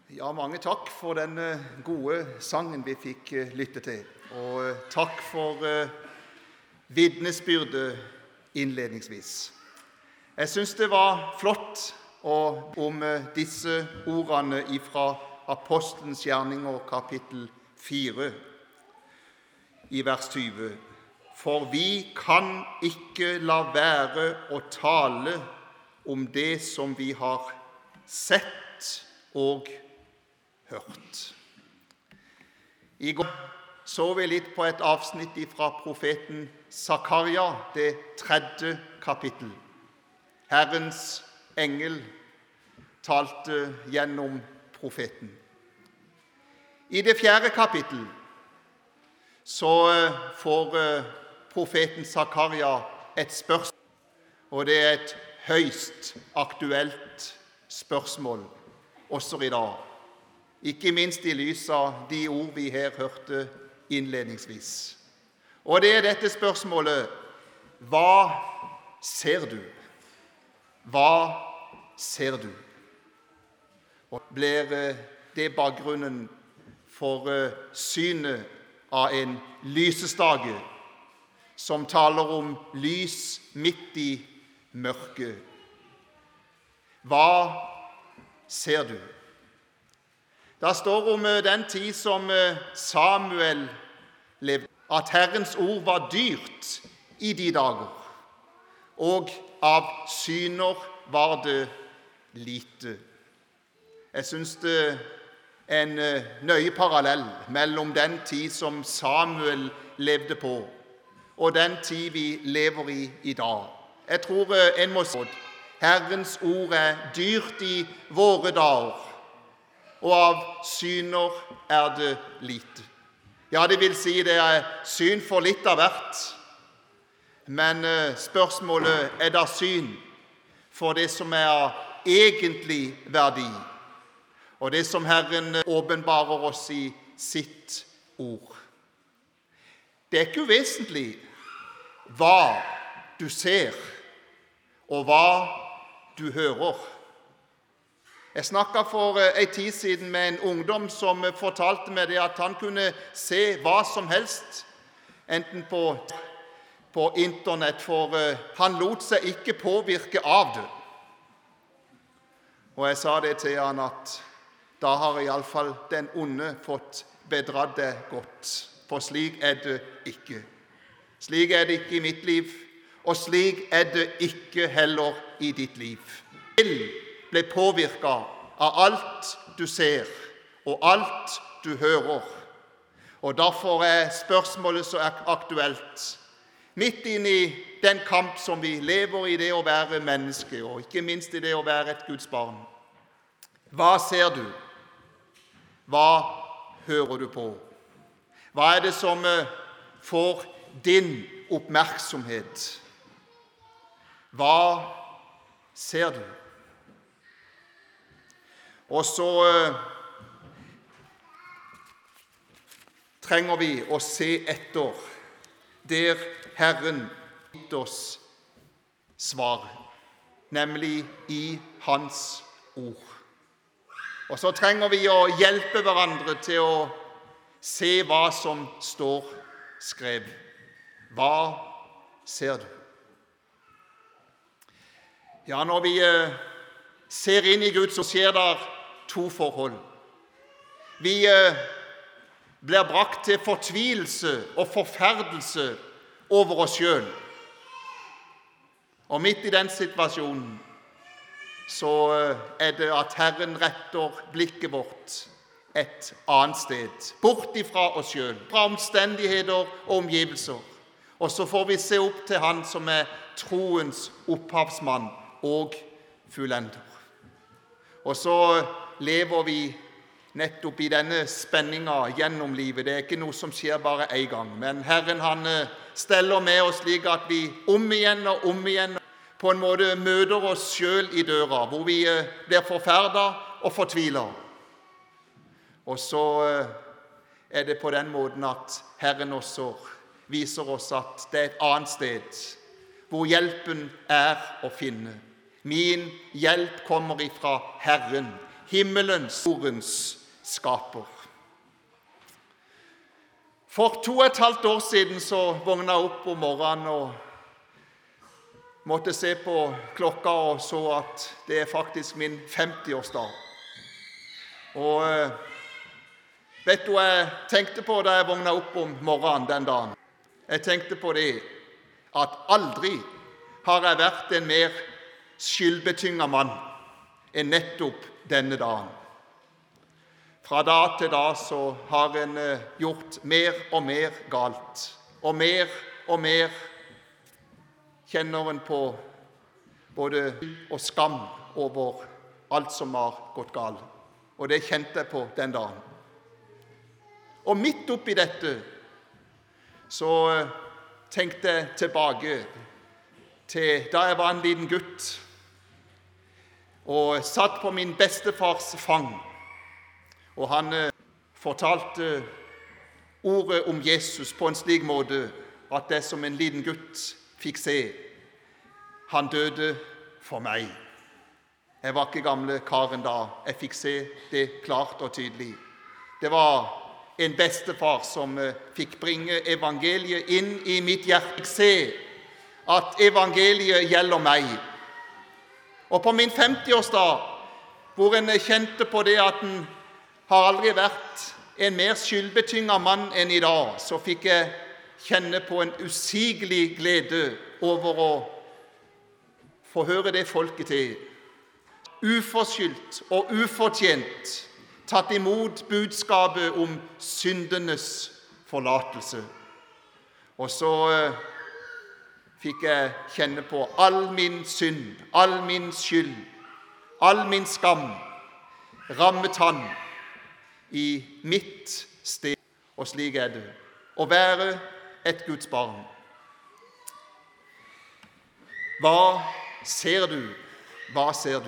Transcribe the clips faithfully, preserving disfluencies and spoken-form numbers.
Ja, mange takk for den gode sangen vi fikk lytte til, og takk for vitnesbyrdet innledningsvis. Jeg synes det var flott om disse ordene fra Apostelens gjerninger kapittel fire i vers tyve. For vi kan ikke la være å tale om det som vi har sett og hørt. I går så vi litt på et avsnitt fra profeten Zakaria, det tredje kapittel. Herrens engel talte gjennom profeten. I det fjerde kapittel så får profeten Zakaria et spørsmål, og det er et høyst aktuelt spørsmål også i dag. Ikke minst i lys av de ord vi her hørte innledningsvis. Og det er dette spørsmålet: hva ser du? Hva ser du? Og blir det bakgrunnen for synet av en lysestake som taler om lys midt i mørket? Hva ser du? Det står om den tid som Samuel levde, at Herrens ord var dyrt i de dager, og av syner var det lite. Jeg synes det er en nøye parallell mellom den tid som Samuel levde på, og den tid vi lever i i dag. Jeg tror en må si at Herrens ord er dyrt i våre dager, og av syner er det lite. Ja, det vil si det er syn for litt av hvert, men spørsmålet er da syn for det som er av egentlig verdi, og det som Herren åpenbarer oss i sitt ord. Det er ikke uvesentlig hva du ser, og hva du hører. Jeg snakket for en tid siden med en ungdom som fortalte meg det at han kunne se hva som helst, enten på, på internett, for han lot seg ikke påvirke av det. Og jeg sa det til han at da har i alle fall den onde fått bedratt det godt, for slik er det ikke. Slik er det ikke i mitt liv, og slik er det ikke heller i ditt liv. Vil ble påvirket av alt du ser og alt du hører. Og derfor er spørsmålet så aktuelt. Midt inn i den kamp som vi lever i, det å være menneske, og ikke minst i det å være et Guds barn. Hva ser du? Hva hører du på? Hva er det som får din oppmerksomhet? Hva ser du? Og så uh, trenger vi å se etter der Herren gitt oss svar, nemlig i Hans ord. Og så trenger vi å hjelpe hverandre til å se hva som står skrevet. Hva ser du? Ja, når vi uh, ser inn i Gud, så skjer det to forhold. Vi eh, blir brakt til fortvilelse og forferdelse over oss selv. Og midt i den situasjonen så eh, er det at Herren retter blikket vårt et annet sted, bort ifra oss selv, fra omstendigheter og omgivelser. Og så får vi se opp til Han som er troens opphavsmann og fullender. Og så lever vi nettopp i denne spenningen gjennom livet. Det er ikke noe som skjer bare en gang, men Herren han steller med oss slik at vi om igjen og om igjen på en måte møter oss selv i døra, hvor vi blir forferdet og fortviler. Og så er det på den måten at Herren også viser oss at det er et annet sted hvor hjelpen er å finne. Min hjelp kommer ifra Herren, himmelens, jordens skaper. For to og et halvt år siden så vågnet jeg opp om morgenen og måtte se på klokka og så at det er faktisk min femtiårsdag. Og vet du hva jeg tenkte på da jeg vågnet opp om morgenen den dagen? Jeg tenkte på det at aldri har jeg vært en mer skyldbetynget mann enn nettopp denne dagen. Fra dag til dag så har en gjort mer og mer galt, og mer og mer kjenner en på både og skam over alt som har gått galt. Og det kjente jeg på den dagen. Og midt oppi dette så tenkte jeg tilbake til da jeg var en liten gutt og satt på min bestefars fang. Og han eh, fortalte ordet om Jesus på en slik måte at det som en liten gutt fikk se, han døde for meg. Jeg var ikke gamle karen da, jeg fikk se det klart og tydelig. Det var en bestefar som eh, fikk bringe evangeliet inn i mitt hjerte. Se at evangeliet gjelder meg. Og på min femtiårsdag, hvor en kjente på det at en har aldri vært en mer skyldbetynget mann enn i dag, så fikk jeg kjenne på en usigelig glede over å få høre det folket til. Uforskyldt og ufortjent tatt imot budskapet om syndenes forlatelse. Og så eh, fikk jeg kjenne på all min synd, all min skyld, all min skam, rammet han i mitt sted. Og slik er det å være et Guds barn. Hva ser du? Hva ser du?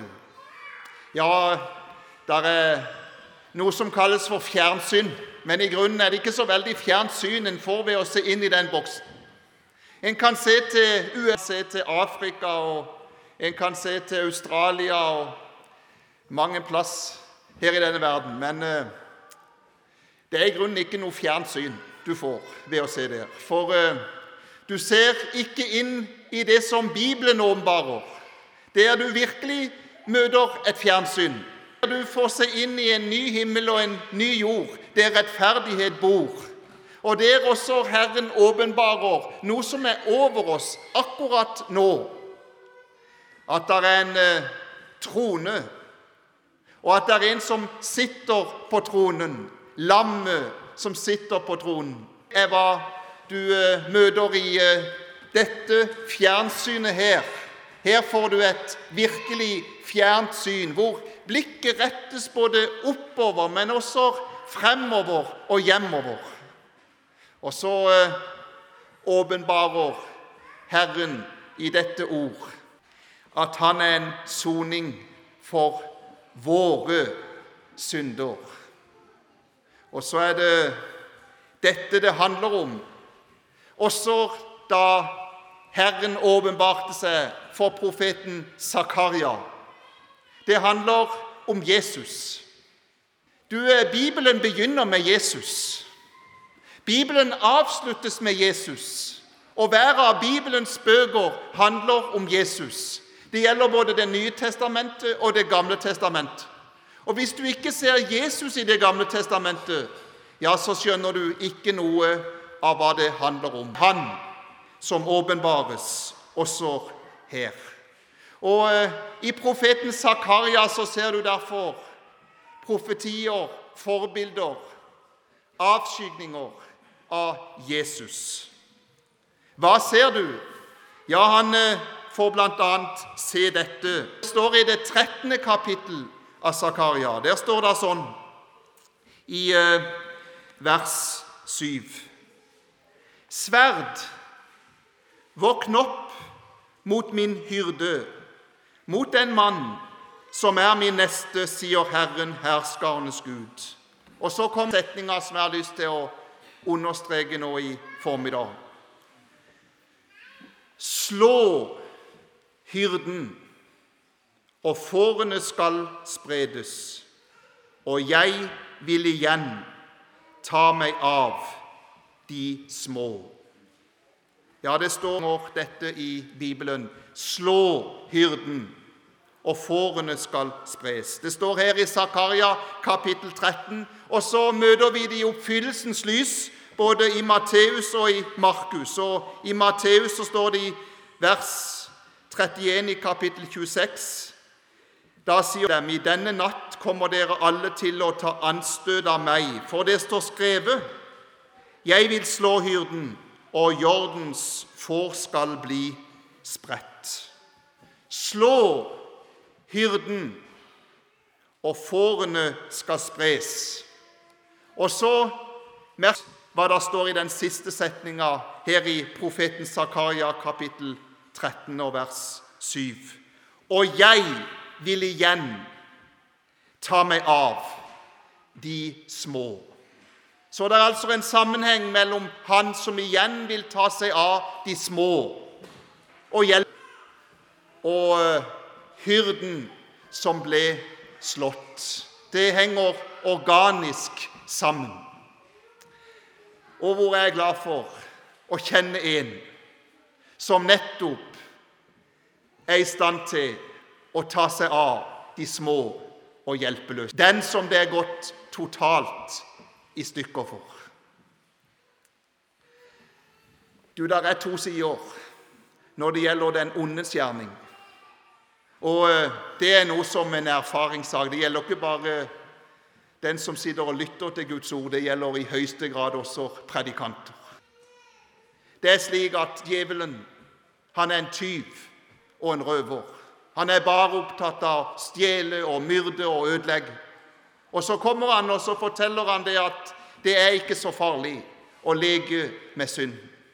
Ja, der er noe som kalles for fjernsyn, men i grunnen er det ikke så veldig fjernsyn en får ved å se inn i den boksen. En kan se til U S A, se til Afrika, og en kan se til Australia og mange plass her i denne verden, men uh, det er i grunnen ikke noe fjernsyn du får ved å se det. For uh, du ser ikke inn i det som Bibelen åpenbarer. Der du virkelig møter et fjernsyn. Der du får se inn i en ny himmel og en ny jord, der rettferdighet bor. Og der også Herren åpenbarer noe som er over oss akkurat nå. At det er en uh, trone, og at det er en som sitter på tronen. Lammet som sitter på tronen. Er hva du uh, møter i uh, dette fjernsynet her. Her får du et virkelig fjernsyn, hvor blikket rettes både oppover, men også fremover og hjemover. Og så uh, åpenbarer Herren i dette ord at han er en soning for våre synder. Og så er det dette det handler om. Også da Herren åpenbarte seg for profeten Zakaria. Det handler om Jesus. Du, Bibelen begynner med Jesus. Bibelen avsluttes med Jesus. Og hver av Bibelens bøker handler om Jesus. Det gjelder både Det nye testamentet og Det gamle testamentet. Og hvis du ikke ser Jesus i Det gamle testamentet, ja, så skjønner du ikke noe av hva det handler om. Han som åpenbares også her. Og eh, i profeten Zakaria så ser du derfor profetier, forbilder, avskygninger av Jesus. Hva ser du? Ja, han eh, får blant annet se dette. Det står i det trettende kapittel av Zakaria. Der står det sånn i eh, vers syv. Sverd, våkn opp mot min hyrde, mot den mann som er min neste, sier Herren, herskernes Gud. Og så kom setninga som jeg har lyst til å understreke nå i formiddag. Slå hyrden, og fårene skal spredes. og jeg vil igjen ta meg av de små. Ja, det står dette i Bibelen. Slå hyrden, og fårene skal spres. Det står her i Zakaria kapittel tretten, og så møter vi det i oppfyllelsens lys, både i Matteus og i Markus. Og i Matteus så står det i vers trettien i kapittel tjueseks, da sier de, i denne natt kommer dere alle til å ta anstøt av meg, for det står skrevet, jeg vil slå hyrden, og jordens får skal bli spredt. Slå hyrden, og fårene skal spres. Og så merk hva det står i den siste setninga her i profeten Zakaria kapittel tretten og vers syv. Og jeg vil igjen ta meg av de små. Så det er altså en sammenheng mellom han som igjen vil ta seg av de små og hjelpe, og hyrden som ble slått. Det henger organisk sammen. Og hvor er jeg glad for å kjenne en som nettopp er i stand til å ta seg av de små og hjelpeløse. Den som det er gått totalt i stykker for. Du, der er to sider når det gjelder den ondes gjerning. Og det er noe som en erfaringssak. Det gjelder ikke bare den som sitter og lytter til Guds ord, det gjelder i høyeste grad også predikanter. Det er slik at djevelen, han er en tyv og en røver. Han er bare opptatt av å stjele og myrde og ødelegge. Og så kommer han og så forteller han det at det er ikke så farlig å leke med synd.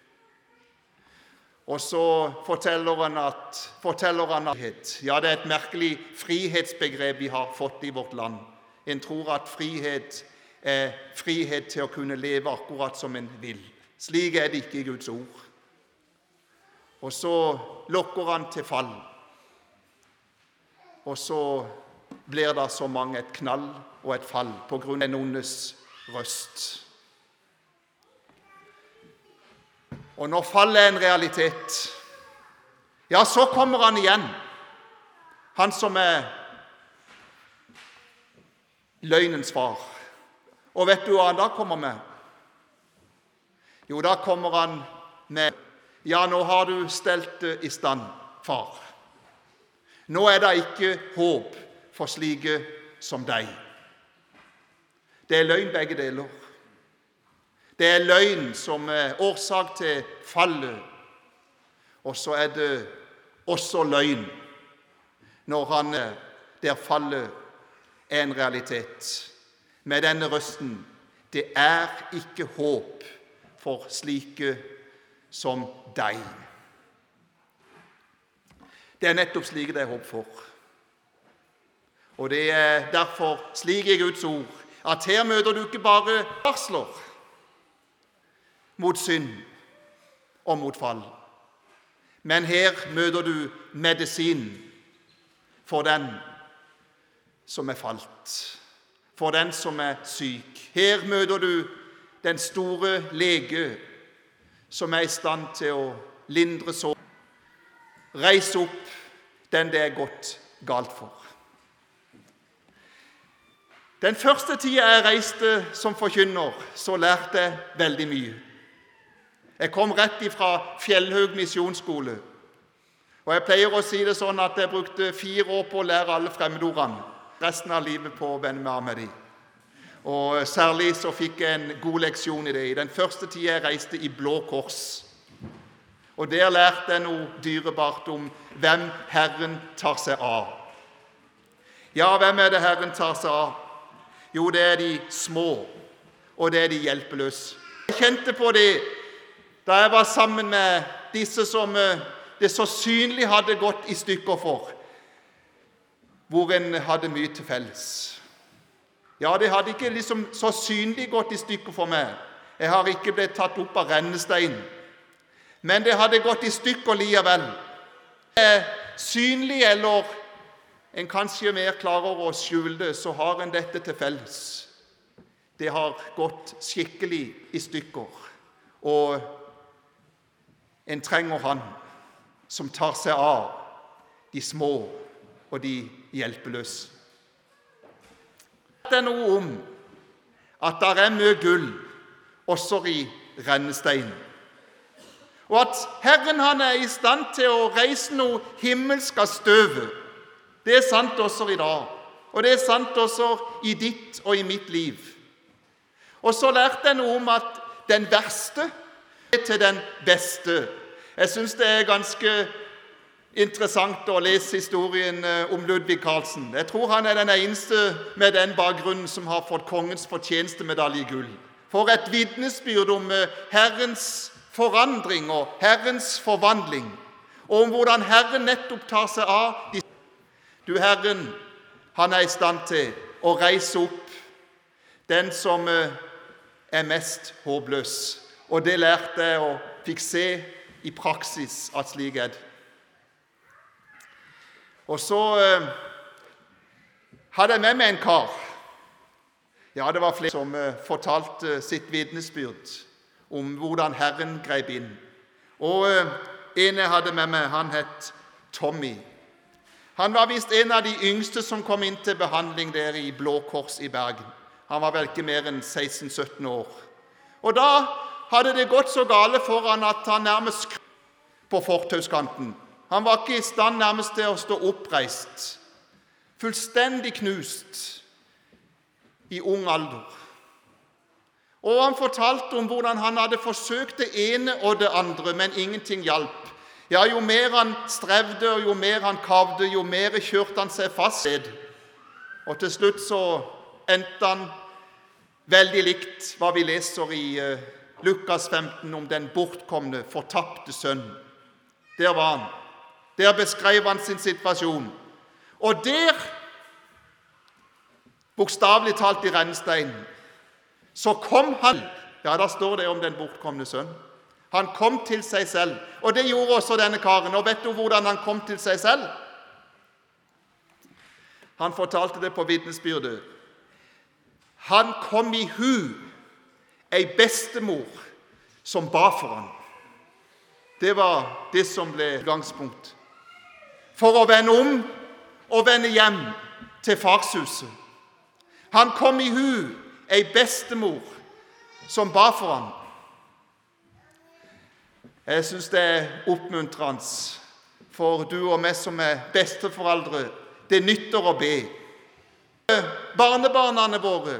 Og så forteller han at, forteller han at ja, det er et merkelig frihetsbegrep vi har fått i vårt land. En tror at frihet er frihet til å kunne leve akkurat som en vil. Slik er det ikke i Guds ord. Og så lokker han til fall. Og så blir det så mange et knall og et fall på grunn av en ondes røst. Og når fallet er en realitet, ja, så kommer han igjen. Han som er løgnens far. Og vet du hva han da kommer med? Jo, da kommer han med, ja, nå har du stelt det i stand, far. Nå er det ikke håp for slike som deg. Det er løgn begge deler. Det er løgn som er årsak til fallet, og så er det også løgn når han der fallet er en realitet. Med denne røsten, det er ikke håp for slike som deg. Det er nettopp slik det er håp for. Og det er derfor slik i Guds ord at her møter du ikke bare varsler mot synd og mot fall, men her møter du medisin for den som er falt, for den som er syk. Her møter du den store lege som er i stand til å lindre sår, reise opp den det er gått galt for. Den første tiden jeg reiste som forkynner, så lærte jeg veldig mye. Jeg kom rett fra Fjellhaug misjonsskole, og jeg pleier å si det sånn at jeg brukte fire år på å lære alle fremmedordene, resten av livet på å vende meg av med dem. Og særlig så fikk jeg en god leksjon i det. I den første tiden jeg reiste i Blå Kors, og der lærte jeg noe dyrebart om hvem Herren tar seg av. Ja, hvem er det Herren tar seg av? Jo, det er de små, og det er de hjelpeløse. Jeg kjente på det da jeg var sammen med disse som det så synlig hadde gått i stykker for, hvor en hadde mye til felles. Ja, det hadde ikke liksom så synlig gått i stykker for meg. Jeg har ikke blitt tatt opp av rennestein. Men det hadde gått i stykker likevel. Synlig eller en kanskje mer klarer å skjule det, så har en dette til felles. Det har gått skikkelig i stykker, og en trenger han som tar seg av de små og de hjelpeløse. Det er noe om at der er mye gull også i rennestein, og at Herren han er i stand til å reise noe himmelsk av støvet. Det er sant også i dag, og det er sant også i ditt og i mitt liv. Og så lærte jeg noe om at den verste er til den beste. Jeg synes det er ganske interessant å lese historien om Ludvig Carlsen. Jeg tror han er den eneste med den bakgrunnen som har fått kongens fortjenestemedalje i gull. For et vitnesbyrd om Herrens forandring og Herrens forvandling, og om hvordan Herren nettopp tar seg av de. Du, Herren, han er i stand til å reise opp den som er mest håpløs. Og det lærte jeg og fikk se i praksis at slik er det. Og så eh, hadde jeg med meg en kar. Ja, det var flere som eh, fortalte sitt vitnesbyrd om hvordan Herren grep inn. Og eh, en jeg hadde med meg, han het Tommy. Han var vist en av de yngste som kom inn til behandling der i Blå Kors i Bergen. Han var vel ikke mer enn seksten sytten år. Og da hadde det gått så gale for han at han nærmest skrøt på fortauskanten. Han var ikke i stand nærmest til å stå oppreist. Fullstendig knust i ung alder. Og han fortalte om hvordan han hadde forsøkt det ene og det andre, men ingenting hjalp. Ja, jo mer han strevde, og jo mer han kavde, jo mer kjørte han seg fast. Og til slutt så endte han veldig likt hva vi leser i uh, Lukas femten om den bortkomne, fortapte sønn. Der var han. Der beskrev han sin situasjon. Og der, bokstavelig talt i rennesteinen, så kom han. Ja, da står det om den bortkomne sønn. Han kom til seg selv, og det gjorde også denne karen. Og vet du hvordan han kom til seg selv? Han fortalte det på vitnesbyrdet. Han kom i hu ei bestemor som ba for han. Det var det som ble utgangspunkt for å vende om og vende hjem til farshuset. Han kom i hu ei bestemor som ba for han. Jeg synes det er oppmuntrende for du og meg som er besteforeldre. Det nytter å be. Barnebarnene våre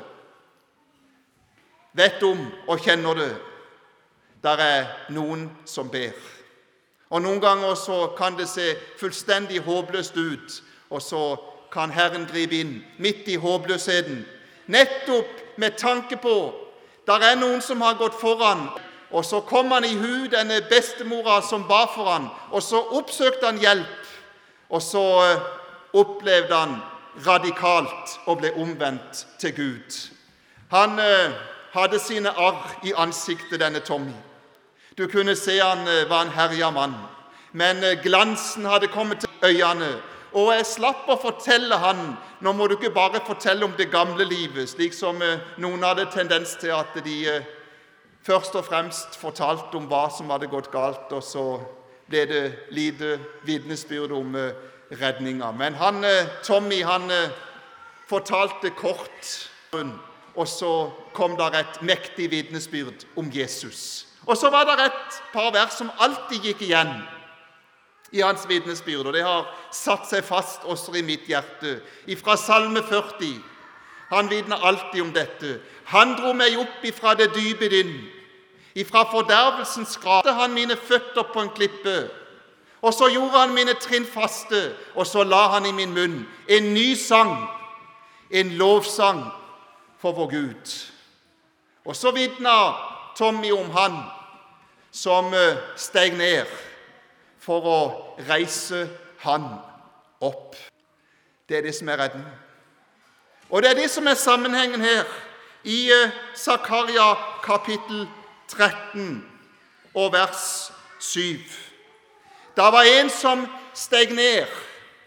vet om og kjenner det. Der er noen som ber. Og noen ganger så kan det se fullstendig håpløst ut, og så kan Herren gripe inn midt i håpløsheten. Nettopp med tanke på, der er noen som har gått foran, og så kom han i hu, denne bestemora som ba for han, og så oppsøkte han hjelp, og så opplevde han radikalt og ble omvendt til Gud. Han eh, hadde sine arr i ansiktet, denne Tommy. Du kunne se han eh, var en herja mann, men eh, glansen hadde kommet til øynene, og jeg slapp å fortelle han, nå må du ikke bare fortelle om det gamle livet, slik som eh, noen hadde tendens til at de eh, først og fremst fortalte om hva som hadde gått galt, og så ble det lite vitnesbyrd om eh, redninga. Men han, Tommy, han fortalte kort, og så kom der et mektig vitnesbyrd om Jesus. Og så var det et par vers som alltid gikk igjen i hans vitnesbyrd, og det har satt seg fast også i mitt hjerte. Ifra Salme førti, han vitner alltid om dette. Han dro meg opp ifra det dype inn, ifra fordervelsens grav, han mine føtter på en klippe, og så gjorde han mine trinn faste, og så la han i min munn en ny sang, en lovsang for vår Gud. Og så vitnet Tommy om han som steg ned for å reise han opp. Det er det som er redden. Og det er det som er sammenhengen her i Zakaria kapittel tretten og vers syv. Det var en som steg ned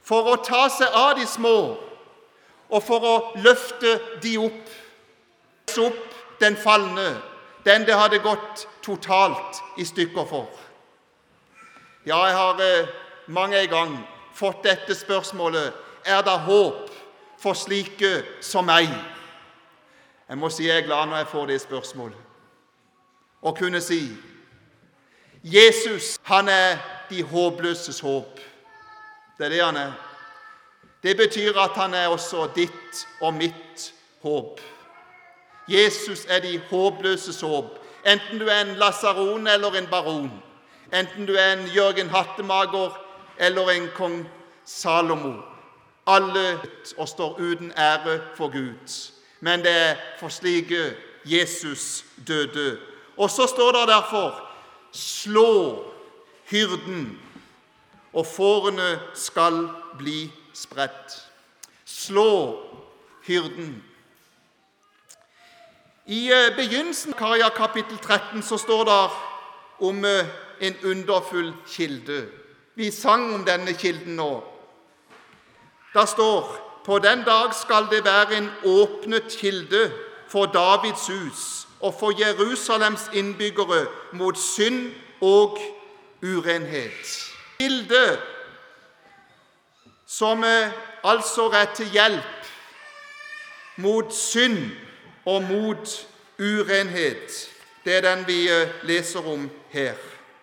for å ta seg av de små, og for å løfte de opp, opp den falne, den det hadde gått totalt i stykker for. Ja, jeg har eh, mange gang fått dette spørsmålet: er det håp for slike som meg? Jeg må si jeg er glad når jeg får det spørsmålet, og kunne si: Jesus, han er de håpløses håp. Det er det han er. Det betyr at han er også ditt og mitt håp. Jesus er de håpløses håp, enten du er en lasaron eller en baron, enten du er en Jørgen Hattemager eller en kong Salomo. Alle og står uten ære for Gud, men det er for slike Jesus døde. Og så står det derfor: slå hyrden, og fårene skal bli spredt. Slå hyrden. I begynnelsen av Kaja kapittel tretten så står det om en underfull kilde. Vi sang om denne kilden nå. Det står: på den dag skal det være en åpnet kilde for Davids hus og for Jerusalems innbyggere mot synd og urenhet. Kilde som altså er til hjelp mot synd og mot urenhet. Det er den vi leser om her.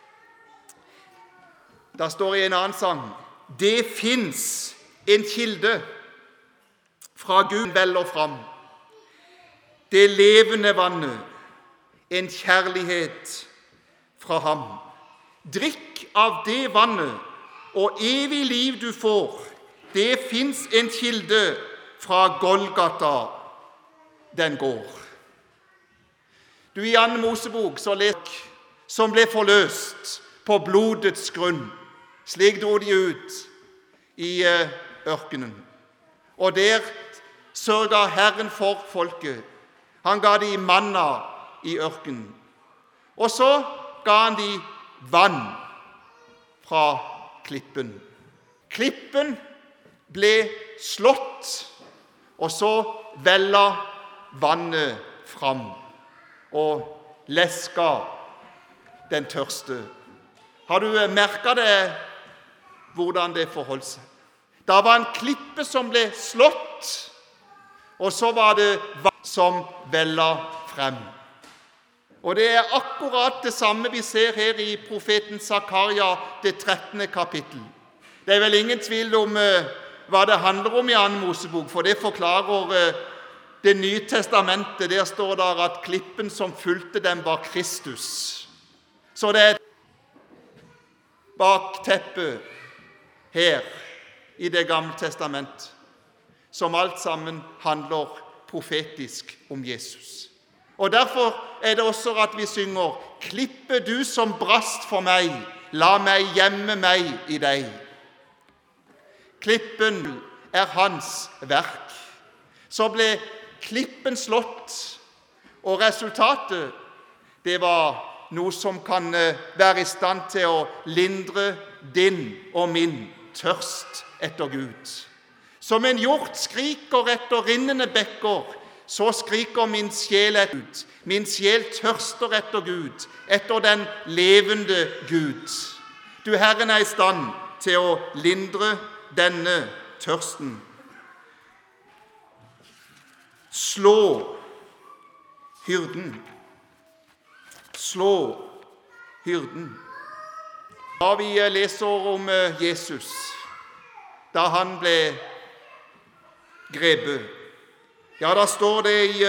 Det står i en annen sang: det finnes en kilde fra Gud veller fram, det levende vannet, en kjærlighet fra ham. Drikk av det vannet, og evig liv du får. Det finnes en kilde fra Golgata, den går. Du, i Andre Mosebok så leser som ble forløst på blodets grunn. Slik dro de ut i ørkenen. Og der sørga Herren for folket. Han ga de manna i ørkenen. Og så ga han de vann fra klippen. Klippen ble slått, og så vella vannet fram og leska den tørste. Har du merket det, hvordan det forholdt seg? Det var en klippe som ble slått, og så var det vann som vella frem. Og det er akkurat det samme vi ser her i profeten Zakaria, det trettende kapittel. Det er vel ingen tvil om uh, hva det handler om i Andre Mosebok, for det forklarer uh, det nye testamentet. Der står det at klippen som fulgte dem var Kristus. Så det er bakteppet her i det gamle testament, som alt sammen handler profetisk om Jesus. Og derfor er det også at vi synger: klippe du som brast for meg, la meg gjemme meg i deg. Klippen er hans verk. Så ble klippen slått, og resultatet, det var noe som kan være i stand til å lindre din og min tørst etter Gud. Som en hjort skriker etter rinnende bekker, så skriker min sjel etter Gud. Min sjel tørster etter Gud, etter den levende Gud. Du, Herren er i stand til å lindre denne tørsten. Slå hyrden. Slå hyrden. Da vi leser om Jesus, da han ble grepet, ja, da står det i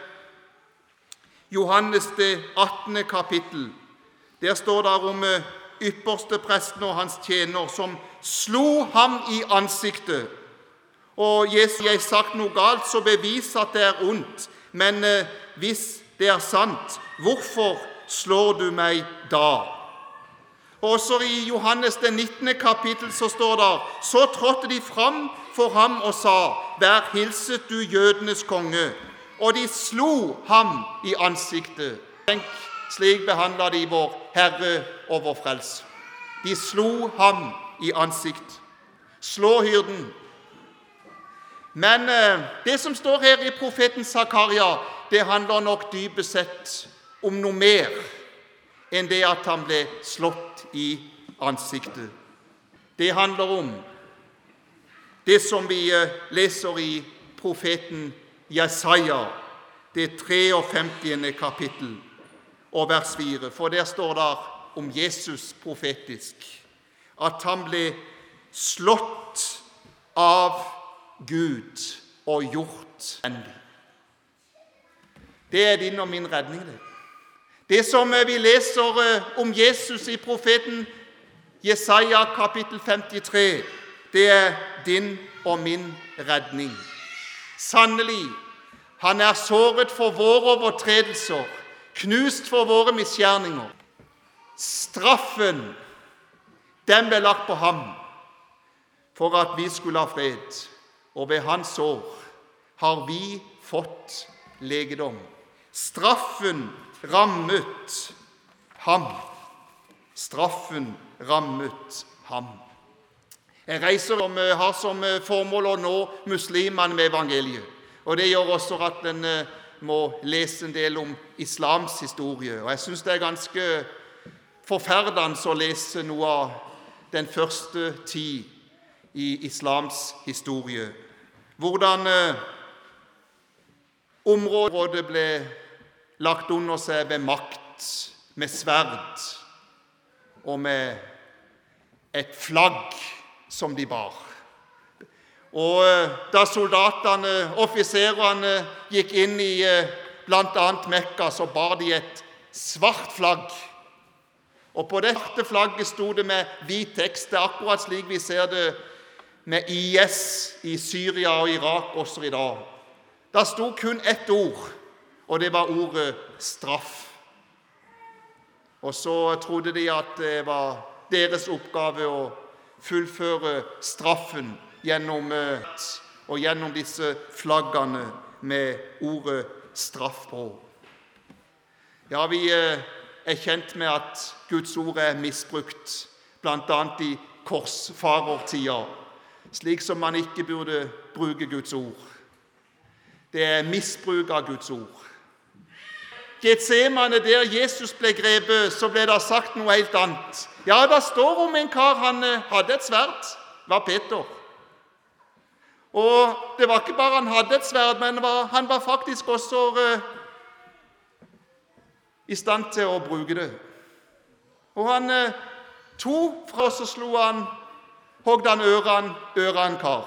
Johannes det attende kapittel. Der står det om ypperste presten og hans tjener som slo ham i ansiktet. Og Jesus, jeg har sagt noe galt, så bevis at det er ondt. Men eh, hvis det er sant, hvorfor slår du meg da? Og også i Johannes det nittende kapittel så står det: så trådte de fram for ham og sa: vær hilset du jødenes konge. Og de slo ham i ansiktet. Tenk, slik behandlet de vår Herre og vår Frelser. De slo ham i ansikt. slå hyrden. Men eh, det som står her i profeten Zakaria, det handler nok dypest sett om noe mer enn det at han ble slått i ansiktet. Det handler om det som vi eh, leser i profeten Jesaja, det femtitre kapittel og vers fire, for der står det om Jesus profetisk, at han ble slått av Gud og gjort endig. Det er din og min redning, det. Det som vi leser om Jesus i profeten Jesaja kapittel femtitre, det er din og min redning. Sannelig, han er såret for våre overtredelser, knust for våre misgjerninger. Straffen, den ble lagt på ham, for at vi skulle ha fred, og ved hans sår har vi fått legedom. Straffen rammet ham. Straffen rammet ham. En reiser som har som formål å nå muslimene med evangeliet, og det gjør også at en må lese en del om islams historie. Og jeg synes det er ganske forferdende å lese noe av den første tid i islams historie. Hvordan eh, området ble lagt under seg ved makt, med sverd og med et flagg som de bar. Og da soldatene, offiserene, gikk inn i blant annet Mekka, så bar de et svart flagg. Og på dette flagget sto det med hvit tekst, det er akkurat slik vi ser det med I S i Syria og Irak også i dag. Det sto kun ett ord, og det var ordet straff. Og så trodde de at det var deres oppgave å fullføre straffen gjennom, og gjennom disse flaggene med ordet straff på. Ja, vi er kjent med at Guds ord er misbrukt, blant annet i korsfarertida, slik som man ikke burde bruke Guds ord. Det er misbruk av Guds ord. Getsemane, der Jesus ble grepet, så ble det sagt noe helt annet. Ja, det står om en kar, han hadde et sverd, var Peter. Og det var ikke bare han hadde et sverd, men han var faktisk også uh, i stand til å bruke det. Og han uh, tog fra oss og slo han, hogde han ørene, ørene kar.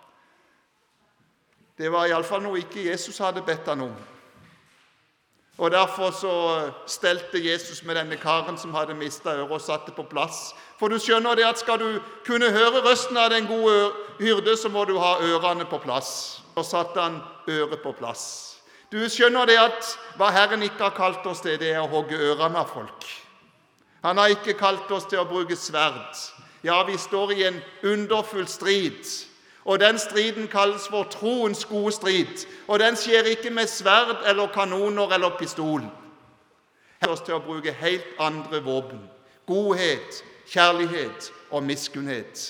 Det var i alle fall noe ikke Jesus hadde bedt han om. Og derfor så stelte Jesus med denne karen som hadde mistet øret, og satte på plass. For du skjønner det at skal du kunne høre røsten av den gode hyrde, så må du ha ørene på plass. Og satte han øret på plass. Du skjønner det at hva Herren ikke har kalt oss til, det er å hogge ørene av folk. Han har ikke kalt oss til å bruke sverd. Ja, vi står i en underfull strid. Og den striden kalles for troens gode strid, og den skjer ikke med sverd eller kanoner eller pistol. Her er oss til å bruke helt andre våpen: godhet, kjærlighet og miskunnhet.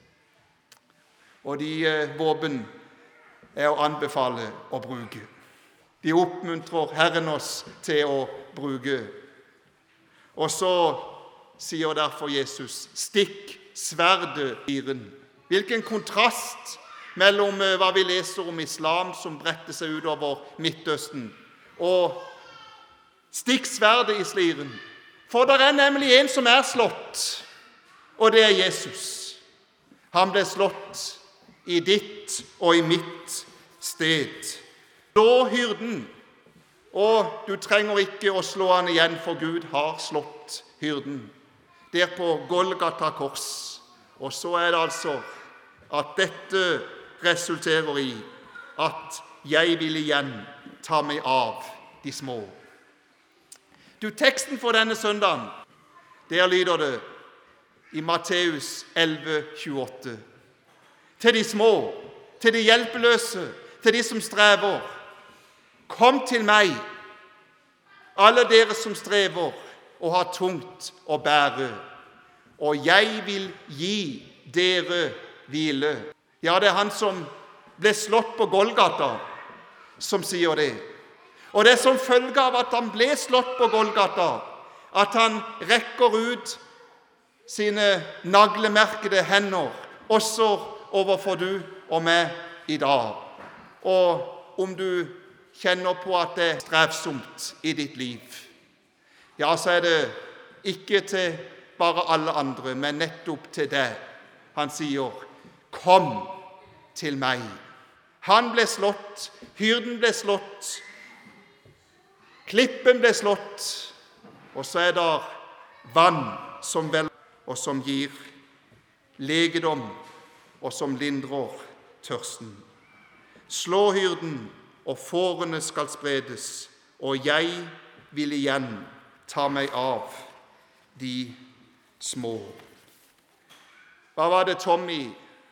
Og de eh, våpen er å anbefale å bruke. De oppmuntrer Herren oss til å bruke. Og så sier derfor Jesus: stikk sverdet i iren. Hvilken kontrast mellom hva vi leser om islam som bretter seg ut over Midtøsten, og stikk sverdet i sliren. For det er nemlig en som er slått, og det er Jesus. Han ble slått i ditt og i mitt sted. Slå hyrden, og du trenger ikke å slå han igjen, for Gud har slått hyrden. Der på Golgata kors. Og så er det altså at dette resulterer i at jeg vil igjen ta meg av de små. Du, teksten for denne søndagen, der lyder det i Matteus elleve tjueåtte. Til de små, til de hjelpeløse, til de som strever. Kom til meg, alle dere som strever og har tungt å bære, og jeg vil gi dere hvile. Ja, det er han som ble slått på Golgata, som sier det. Og det er som følge av at han ble slått på Golgata, at han rekker ut sine naglemerkede hender, også overfor du og meg i dag. Og om du kjenner på at det er strevsomt i ditt liv, ja, så er det ikke til bare alle andre, men nettopp til deg. Han sier, kom til meg. Han ble slått, hyrden ble slått, klippen ble slått, og så er det vann som vel, og som gir legedom, og som lindrer tørsten. Slå hyrden, og fårene skal spredes, og jeg vil igjen ta meg av de små. Hva var det Tommy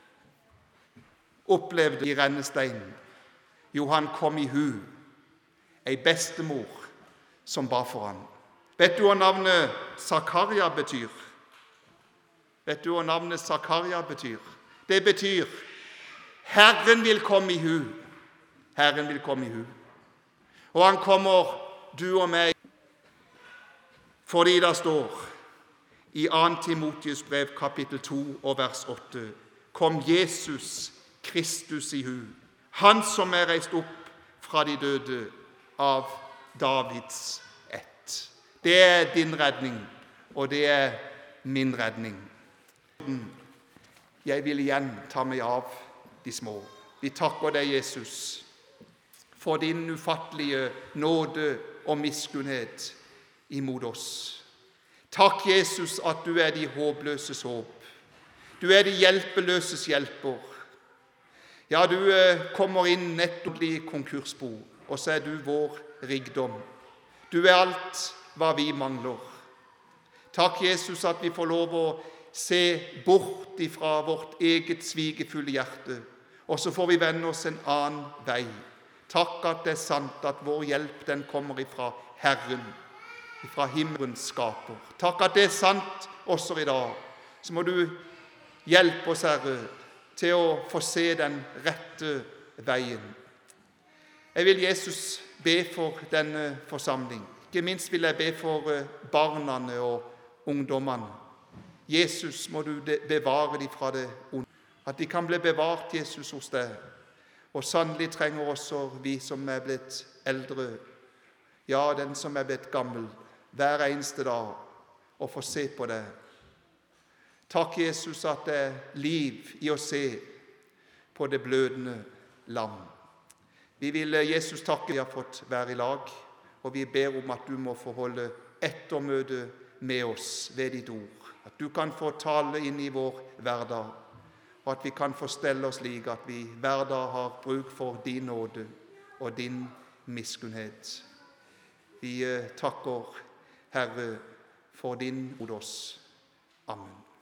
opplevde i rennesteinen? Jo, han kom i hu, ei bestemor som ba for han. Vet du hva navnet Zakaria betyr? Vet du hva navnet Zakaria betyr? Det betyr, Herren vil komme i hu. Herren vil komme i hu. Og han kommer du og meg, fordi det står i andre Timoteus brev kapittel to og vers åtte, kom Jesus Kristus i hu, han som er reist opp fra de døde av Davids ett. Det er din redning, og det er min redning. Jeg vil igjen ta meg av de små. Vi takker deg, Jesus, for din ufattelige nåde og miskunnhet imot oss. Takk, Jesus, at du er de håpløses håp. Du er de hjelpeløses hjelper. Ja, du kommer inn nettopp i konkursbo, og så er du vår rikdom. Du er alt hva vi mangler. Takk, Jesus, at vi får lov å se bort ifra vårt eget svigefulle hjerte, og så får vi vende oss en annen vei. Takk at det er sant at vår hjelp den kommer ifra Herren, ifra himmelens skaper. Takk at det er sant også i dag. Så må du hjelpe oss, Herre, til å få se den rette veien. Jeg vil, Jesus, be for denne forsamling. Ikke minst vil jeg be for barna og ungdommene. Jesus, må du bevare dem fra det onde. At de kan bli bevart, Jesus, hos deg. Og sannelig trenger også vi som er blitt eldre, ja, den som er blitt gammel, hver eneste dag, å få se på det. Takk, Jesus, at det er liv i å se på det blødende lam. Vi vil, Jesus, takke vi har fått være i lag, og vi ber om at du må få holde ettermøte med oss ved ditt ord. At du kan få tale inn i vår hverdag, og at vi kan få stelle oss slik at vi hver dag har bruk for din nåde og din miskunnhet. Vi takker, Herre, for din ord oss. Amen.